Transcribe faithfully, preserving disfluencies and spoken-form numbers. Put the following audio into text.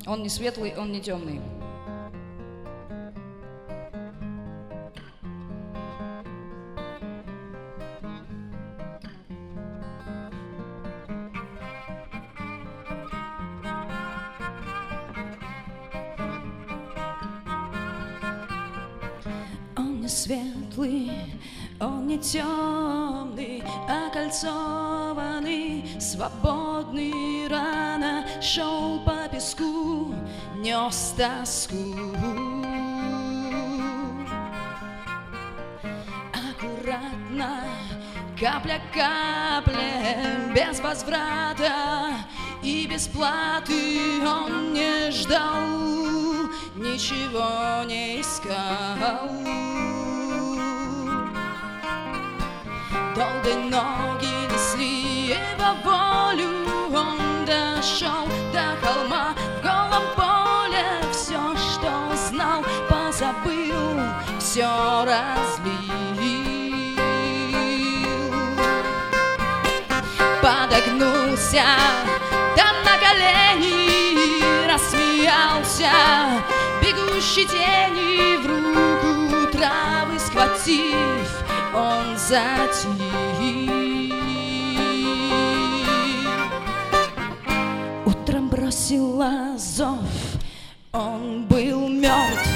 Он не светлый, он не темный. Он не светлый, он не темный, окольцованный, свободный, рано шел по песку, нес тоску. Аккуратно, капля капля, без возврата и без платы он не ждал, ничего не искал. Долгие ноги несли его волю, он дошел до холма, в голом поле все, что знал, позабыл, все разлил. Подогнулся, да на колени рассмеялся, бегущей тени в руку травы схватив, он затих. Утром бросила зов, он был мертв.